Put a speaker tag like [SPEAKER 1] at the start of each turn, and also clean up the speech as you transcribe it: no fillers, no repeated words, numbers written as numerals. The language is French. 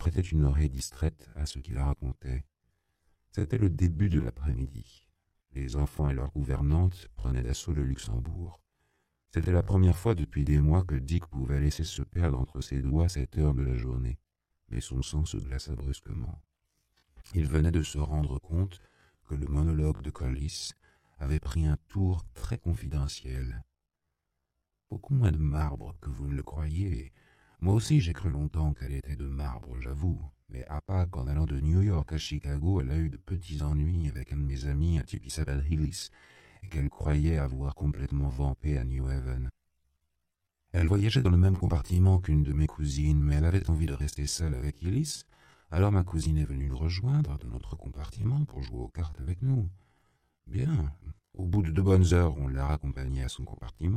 [SPEAKER 1] prêtait une oreille distraite à ce qu'il racontait. C'était le début de l'après-midi. Les enfants et leur gouvernante prenaient d'assaut le Luxembourg. C'était la première fois depuis des mois que Dick pouvait laisser se perdre entre ses doigts cette heure de la journée, mais son sang se glaça brusquement. Il venait de se rendre compte que le monologue de Collis avait pris un tour très confidentiel. Beaucoup moins de marbre que vous ne le croyez. Moi aussi j'ai cru longtemps qu'elle était de marbre, j'avoue. Mais à Pâques, en allant de New York à Chicago, elle a eu de petits ennuis avec un de mes amis, un type qui s'appelle Hillis, et qu'elle croyait avoir complètement vampé à New Haven. Elle voyageait dans le même compartiment qu'une de mes cousines, mais elle avait envie de rester seule avec Hillis. Alors ma cousine est venue le rejoindre dans notre compartiment pour jouer aux cartes avec nous. Bien. Au bout de 2 bonnes heures, on l'a raccompagnée à son compartiment.